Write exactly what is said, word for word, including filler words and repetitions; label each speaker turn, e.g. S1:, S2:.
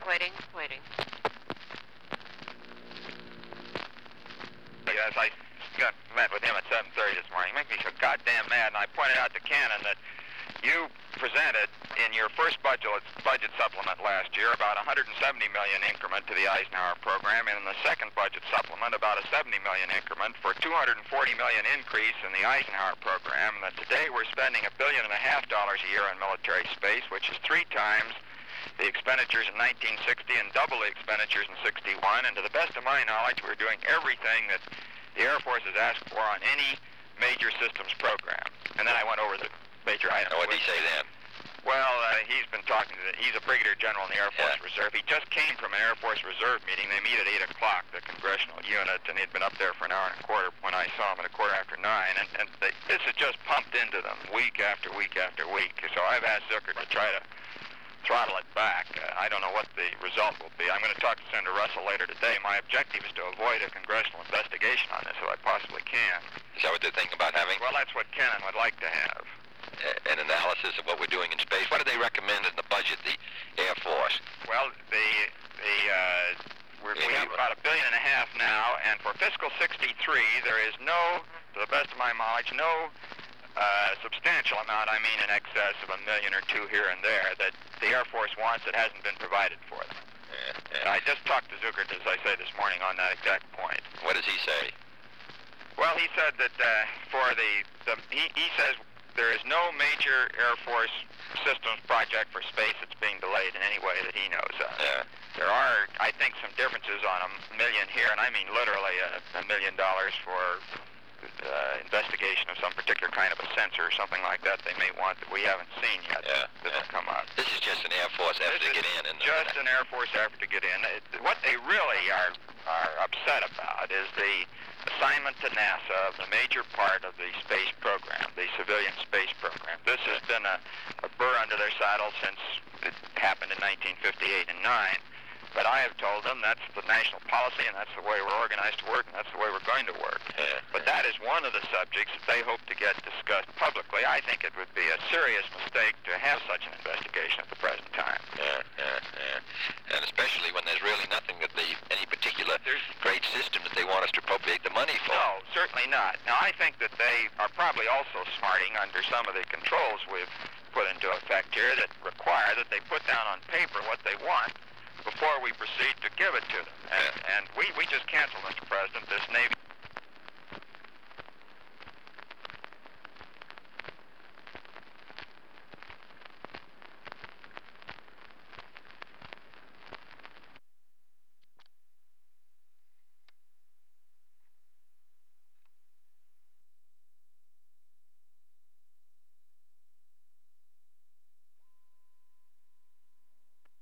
S1: Waiting, waiting.
S2: As I got met with him at seven thirty this morning, he made me so goddamn mad, and I pointed out to Cannon that you presented in your first budget, budget supplement last year about a one hundred seventy million dollars increment to the Eisenhower program, and in the second budget supplement about a seventy million dollars increment for a two hundred forty million dollars increase in the Eisenhower program, and that today we're spending a billion and a half dollars a year on military space, which is three times the expenditures in nineteen sixty and double the expenditures in sixty-one, and to the best of my knowledge, we're doing everything that the Air Force has asked for on any major systems program. And then I went over the major items.
S3: What did he say then?
S2: Well, uh, he's been talking to the, he's a brigadier general in the Air Force
S3: Yeah.
S2: Reserve. He just came from an Air Force Reserve meeting. They meet at eight o'clock, the congressional unit, and he'd been up there for an hour and a quarter when I saw him at a quarter after nine. And, and they, this has just pumped into them week after week after week. So I've asked Zucker to try to throttle it back. Uh, I don't know what the result will be. I'm going to talk to Senator Russell later today. My objective is to avoid a congressional investigation on this if I possibly can.
S3: Is that what they're thinking about having?
S2: Well, that's what Kennan would like to have.
S3: Uh, an analysis of what we're doing in space. What do they recommend in the budget, the Air Force?
S2: Well, the the uh, we're, we have about a billion and a half now, and for fiscal sixty-three, there is no, to the best of my knowledge, no uh, substantial amount, I mean in excess of a million or two here and there, that the Air Force wants that hasn't been provided for them.
S3: Yeah, yeah.
S2: And I just talked to Zuckert, as I say this morning, on that exact point.
S3: What does he say?
S2: Well, he said that uh, for the, the he, he says there is no major Air Force systems project for space that's being delayed in any way that he knows of.
S3: Yeah.
S2: There are, I think, some differences on a million here, and I mean literally a, a million dollars for uh, investigation of some particular kind of a sensor or something like that they may want that we haven't seen yet.
S3: Yeah,
S2: That'll
S3: yeah.
S2: come up.
S3: This is just an Air Force effort
S2: This
S3: to
S2: is
S3: get in. And
S2: just an Air Force effort to get in. It, what they really are are upset about is the assignment to NASA of the major part of the space program, the civilian space program. This has been a, a burr under their saddle since it happened in nineteen fifty-eight and nine. But I have told them that's the national policy, and that's the way we're organized to work, and that's the way we're going to work.
S3: Yeah,
S2: but
S3: yeah.
S2: that is one of the subjects that they hope to get discussed publicly. I think it would be a serious mistake to have such an investigation at the present time.
S3: Yeah, yeah, yeah. And especially when there's really nothing that they, any particular
S2: There's-
S3: great system that they want us to appropriate the money for.
S2: No, certainly not. Now, I think that they are probably also smarting under some of the controls we've put into effect here that require that they put down on paper what they want before we proceed to give it to them. And, and we, we just canceled, Mister President, this Navy